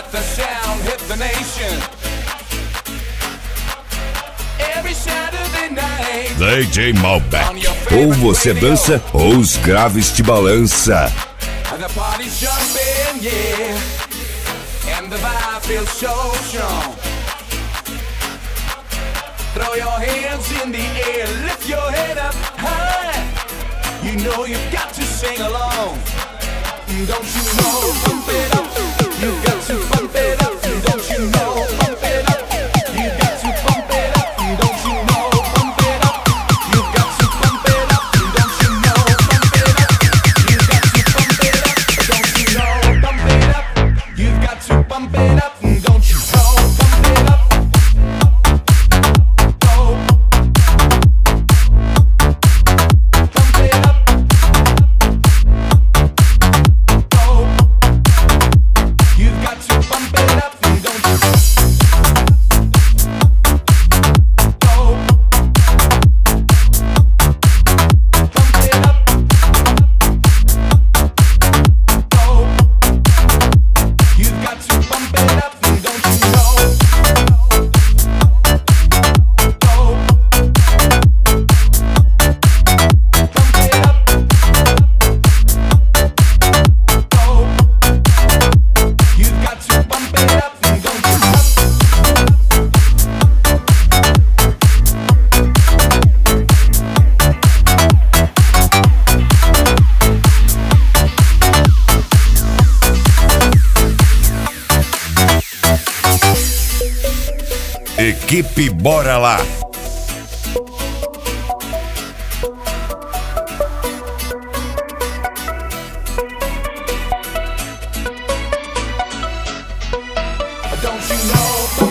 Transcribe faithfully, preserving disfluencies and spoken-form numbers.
the sound hit the nation. Every Saturday night. D J Malbec. Ou você dança ou os graves te balança. The party's jumping, yeah, and the vibe feels so strong. Throw your hands in the air, lift your head up high. You know you've got to sing along. Don't you know, pump it up. You've got to pump it up. Don't you know, pump it up. You've got to pump it up. Don't you know, pump it up. You've got to pump it up. Don't you know, pump it up. You've got to pump it up. Don't you know, pump it up. You've got to pump it up. Don't you know, pump it up. Equipe Bora Lá. Don't you know?